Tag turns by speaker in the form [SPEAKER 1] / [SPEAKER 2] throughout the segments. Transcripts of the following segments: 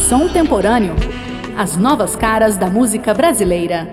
[SPEAKER 1] Som Temporâneo. As novas caras da música brasileira.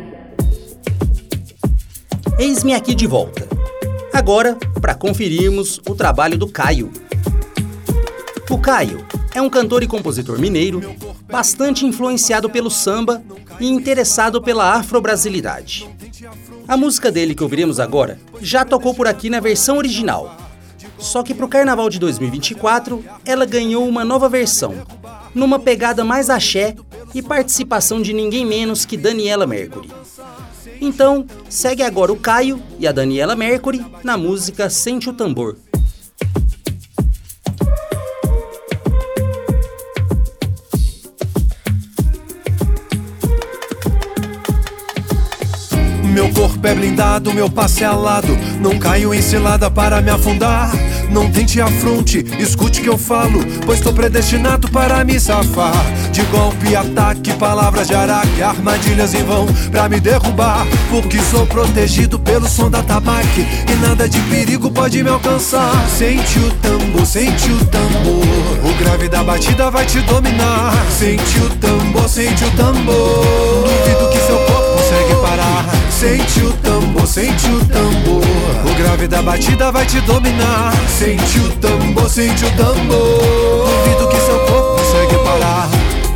[SPEAKER 2] Eis-me aqui de volta. Agora, para conferirmos o trabalho do Caio. O Caio é um cantor e compositor mineiro, bastante influenciado pelo samba e interessado pela afro-brasilidade. A música dele que ouviremos agora já tocou por aqui na versão original. Só que pro Carnaval de 2024, ela ganhou uma nova versão, numa pegada mais axé e participação de ninguém menos que Daniela Mercury. Então, segue agora o Caio e a Daniela Mercury na música Sente o Tambor.
[SPEAKER 3] Meu corpo é blindado, meu passe é alado. Não caio em cilada para me afundar. Não tente afronte, escute que eu falo, pois tô predestinado para me safar. De golpe, ataque, palavras de araque, armadilhas em vão pra me derrubar. Porque sou protegido pelo som da tabaque e nada de perigo pode me alcançar. Sente o tambor, sente o tambor, o grave da batida vai te dominar. Sente o tambor, sente o tambor, duvido que seu corpo consegue parar. Sente o tambor, sente o tambor, o grave da batida vai te dominar. Sente o tambor, sente o tambor, duvido que seu corpo consegue parar.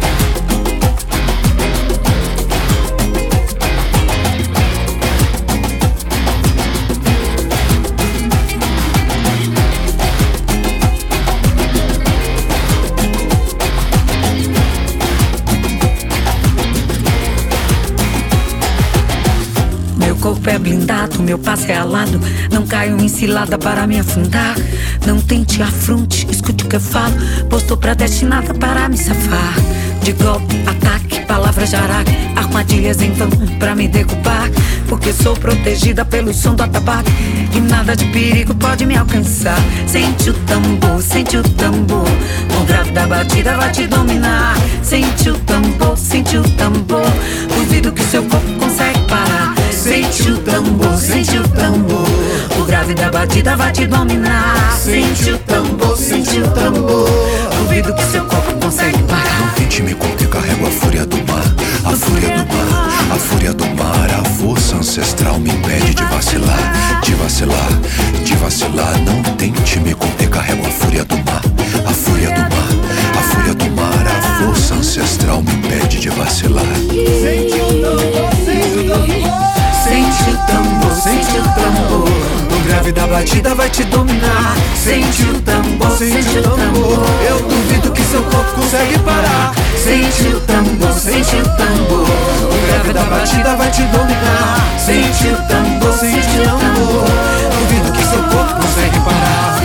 [SPEAKER 4] Meu corpo é blindado, meu passe é alado. Não caio em cilada para me afundar. Não tente afronte, escute o que eu falo, pois tô predestinada para me safar. De golpe, ataque, palavras de araque, armadilhas em vão pra me derrubar. Porque sou protegida pelo som do atabaque e nada de perigo pode me alcançar. Sente o tambor, sente o tambor, o grave da batida vai te dominar. Sente o tambor, sente o tambor, duvido que seu corpo consegue parar. Sente o tambor, sente o tambor, o grave da batida vai te dominar. Sente o tambor, sente o tambor, duvido que seu corpo consegue parar.
[SPEAKER 3] Não tente me conter, carrego a fúria do mar. A fúria do mar, a fúria do mar. A força ancestral me impede de vacilar, de vacilar, de vacilar. Não tente me conter, carrego a fúria do mar. A fúria do mar, a fúria do mar. A força ancestral me impede de vacilar. Sente o tambor, sente o tambor. Sente o tambor, sente o tambor, o grave da batida vai te dominar. Sente o tambor, sente o tambor, eu duvido que seu corpo consegue parar. Sente o tambor, sente o tambor, o grave da batida vai te dominar. Sente o tambor, sente o tambor, duvido que seu corpo consegue parar.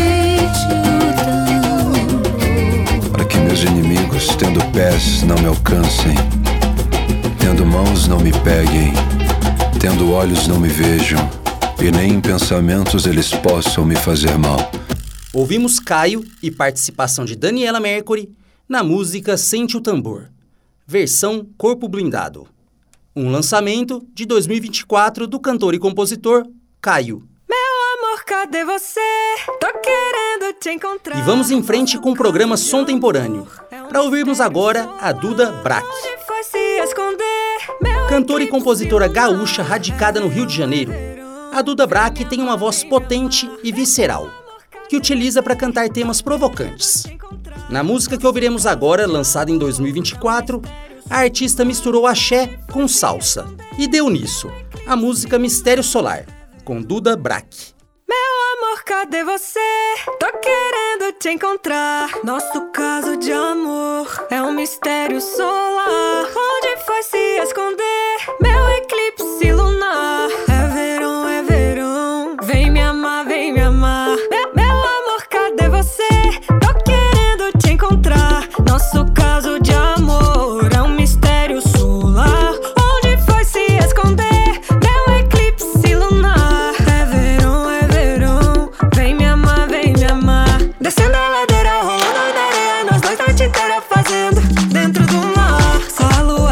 [SPEAKER 3] Para que meus inimigos, tendo pés, não me alcancem, tendo mãos, não me peguem, tendo olhos não me vejam, e nem em pensamentos eles possam me fazer mal.
[SPEAKER 2] Ouvimos Caio e participação de Daniela Mercury na música Sente o Tambor, versão Corpo Blindado. Um lançamento de 2024 do cantor e compositor Caio.
[SPEAKER 5] Meu amor, cadê você? Tô querendo te encontrar.
[SPEAKER 2] E vamos em frente com o programa Som Temporâneo, para ouvirmos agora a Duda Brack.
[SPEAKER 5] Onde foi se esconder?
[SPEAKER 2] Cantora e compositora gaúcha radicada no Rio de Janeiro, a Duda Brack tem uma voz potente e visceral, que utiliza para cantar temas provocantes. Na música que ouviremos agora, lançada em 2024, a artista misturou axé com salsa e deu nisso a música Mistério Solar, com Duda Brack.
[SPEAKER 5] Meu amor, cadê você? Tô querendo te encontrar. Nosso caso de amor é um mistério solar. Onde foi se esconder? Meu eclipse lunar. É verão, vem me amar, vem me amar. Meu amor, cadê você? Tô querendo te encontrar. Nosso caso de amor é um mistério solar. Onde foi se esconder? Meu eclipse lunar. É verão, vem me amar, vem me amar. Descendo a ladeira, rolando na areia, nós dois noite inteira fazendo dentro do mar. Só a lua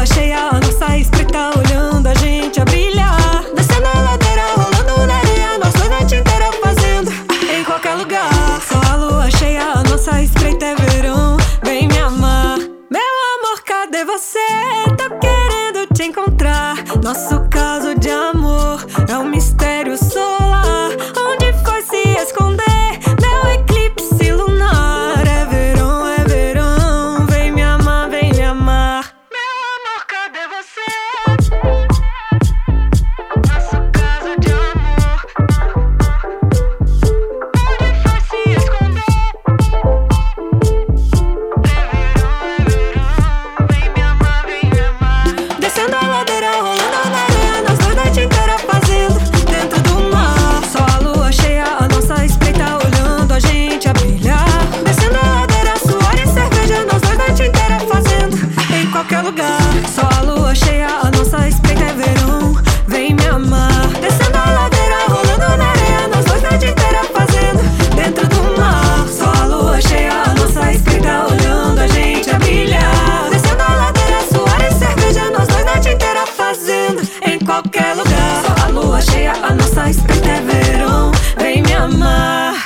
[SPEAKER 5] lugar. Só a lua cheia, a nossa espreita é verão. Vem me amar. Descendo a ladeira, rolando na areia, nós dois noite inteira fazendo dentro do mar. Só a lua cheia, a nossa espreita olhando a gente a brilhar. Descendo a ladeira, suor e cerveja, nós dois noite inteira fazendo em qualquer lugar. Só a lua cheia, a nossa espreita é verão. Vem me amar.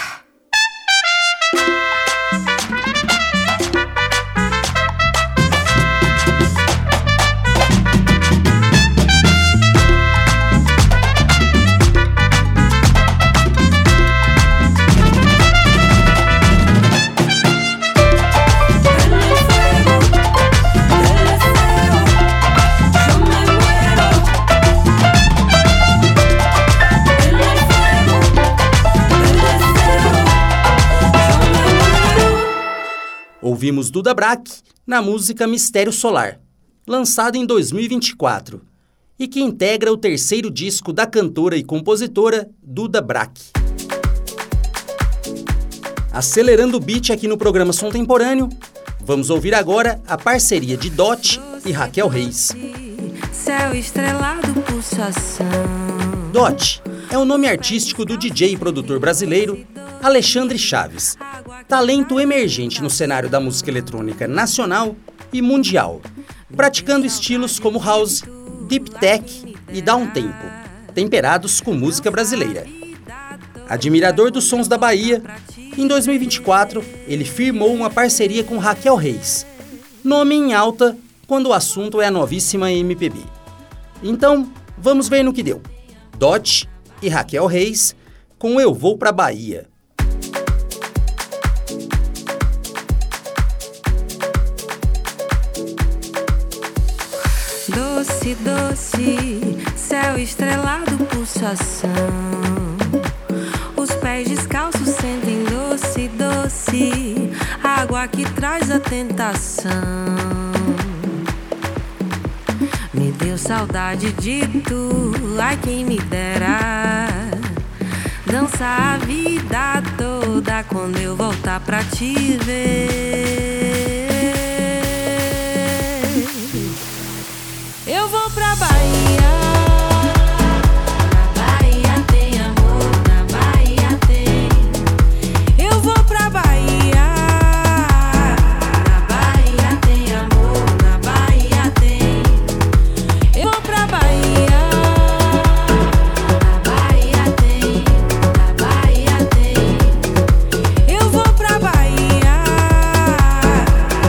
[SPEAKER 2] Ouvimos Duda Brack na música Mistério Solar, lançada em 2024, e que integra o terceiro disco da cantora e compositora Duda Brack. Acelerando o beat aqui no programa Som Temporâneo, vamos ouvir agora a parceria de Dot e Raquel Reis.
[SPEAKER 5] Céu estrelado, pulsação.
[SPEAKER 2] Dot é o nome artístico do DJ e produtor brasileiro Alexandre Chaves, talento emergente no cenário da música eletrônica nacional e mundial, praticando estilos como house, deep tech e downtempo, temperados com música brasileira. Admirador dos sons da Bahia, em 2024 ele firmou uma parceria com Raquel Reis, nome em alta quando o assunto é a novíssima MPB. Então, vamos ver no que deu. Dot e Raquel Reis com Eu Vou Pra Bahia.
[SPEAKER 5] Doce, doce, céu estrelado, pulsação. Os pés descalços sentem doce, doce, água que traz a tentação. Me deu saudade de tu, ai quem me dera dançar a vida toda quando eu voltar pra te ver. Eu vou pra Bahia. Na Bahia tem amor, na Bahia tem. Eu vou pra Bahia. Na Bahia tem amor, na Bahia tem. Eu vou pra Bahia. Na Bahia tem, na Bahia tem. Eu vou pra Bahia.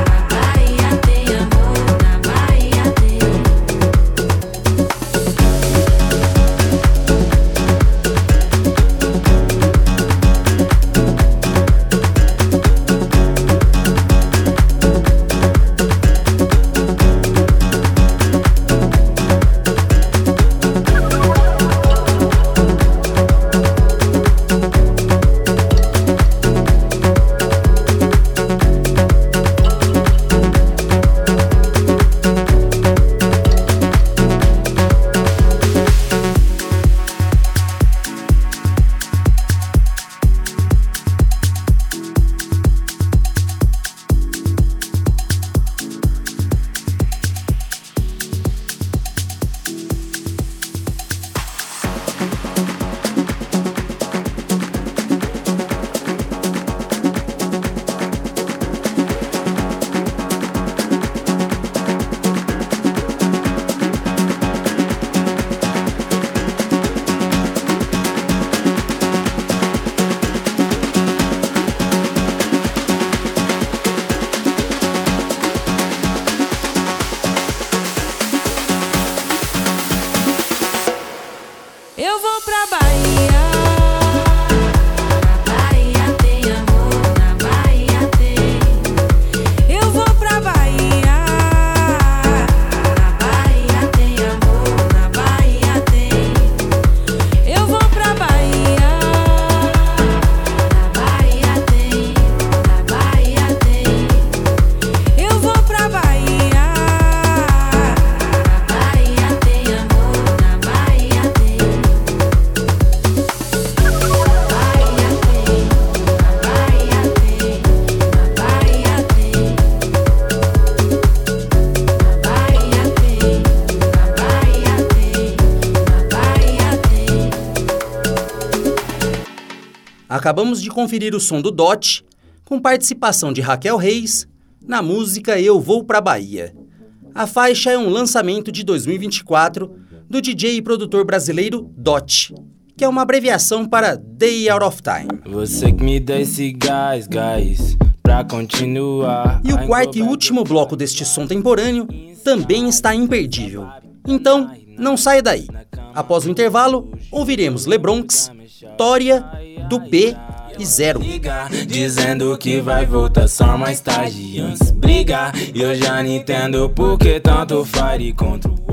[SPEAKER 2] Acabamos de conferir o som do Dot, com participação de Raquel Reis, na música Eu Vou Pra Bahia. A faixa é um lançamento de 2024 do DJ e produtor brasileiro Dot, que é uma abreviação para Day Out of Time.
[SPEAKER 6] Você que me dá esse gás pra continuar.
[SPEAKER 2] E o quarto e último bloco deste som temporâneo também está imperdível. Então, não saia daí. Após o intervalo, ouviremos LeBronx, Tória, Dupê e Zero.
[SPEAKER 6] Dizendo que vai voltar só mais tarde, antes brigar. E eu já não entendo por que tanto fire contra o